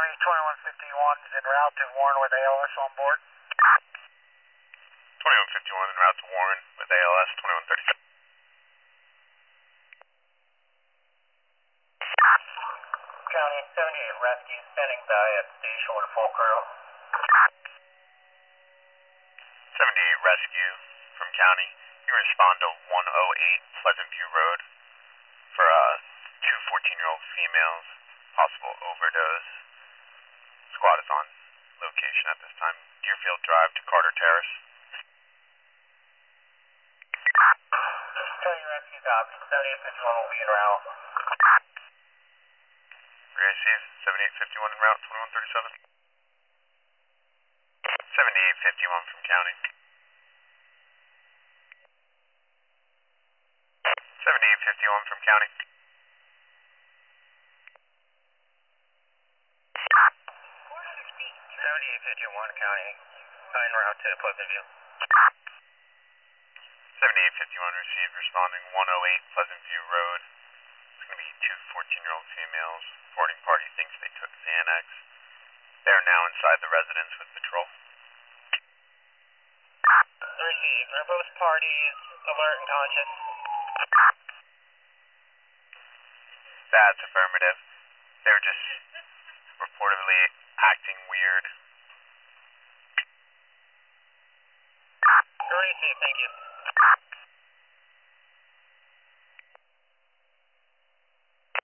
County 2151 is en route to Warren with ALS on board. 2151 en route to Warren with ALS 2137. County 78 Rescue standing by at station with full crew. 78 Rescue from County. You respond to 108 Pleasant View Road for two 14-year-old females, possible overdose. Squad is on location at this time. Deerfield Drive to Carter Terrace. County Rescue copy. 7851 will be en route. Received. 7851 en route 2137. 7851 from County. 7851 from County. 7851 County. En route to Pleasant View. 7851 received, responding 108 Pleasant View Road. It's going to be two 14-year-old females. Boarding party thinks they took Xanax. They are now inside the residence with patrol. Received. Are both parties alert and conscious? That's affirmative. They're just reportedly acting weird. Received, thank you.